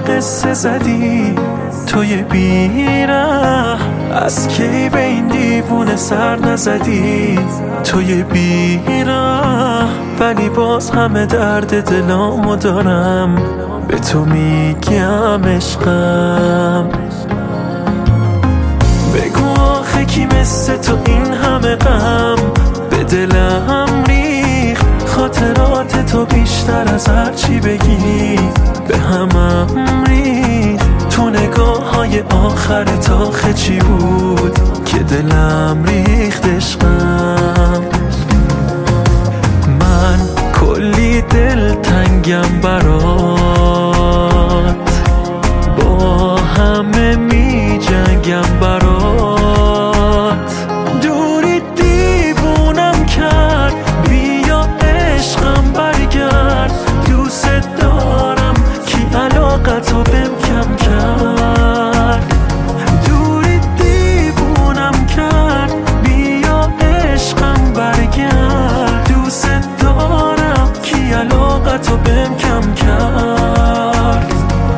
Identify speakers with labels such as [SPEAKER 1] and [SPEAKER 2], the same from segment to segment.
[SPEAKER 1] قصه زدی توی بیره، از کی به این دیوونه سر نزدی توی بیره، ولی باز همه درد دلامو دارم به تو میگم عشقم. بگو آخه کی مثل تو این همه غم به دلم ریخت، خاطرات تو بیشتر از هر چی بگی به همم ریخت، تو نگاه های آخرت آخه چی بود که دلم ریخت عشقم. من کلی دل تنگم برات، با همه می جنگم برات، دوری دیوونم کرد، بیا عشقم برگرد، دوست دارم کی علاقتو بهم کم کرد، دوری دیوونم کرد، بیا عشقم برگرد، دوست دارم کی علاقتو بهم کم کرد.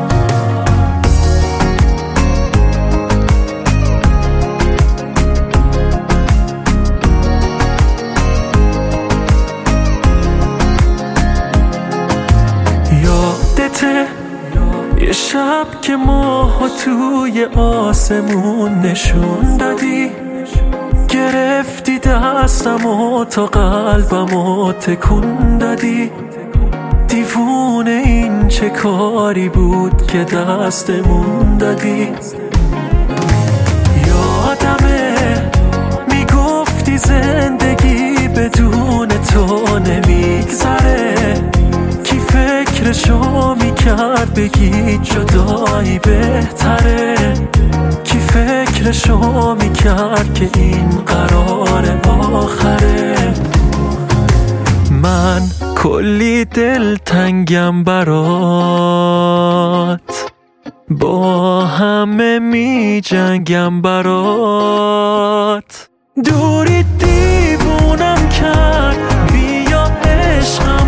[SPEAKER 1] یادته یه شب که ماها توی آسمون نشون دادی، گرفتی دستم و تا قلبم و تکون دادی، دیوونه این چه کاری بود که دستمون دادی. یادمه میگفتی زندگی بدون تو نمیگذره، کی فکرشو میکرد بگی جدایی بهتره، کی فکرشو میکرد که این قرار آخره. من کلی دل تنگم برات، با همه می جنگم برات، دوری دیوونم کرد، بیا عشقم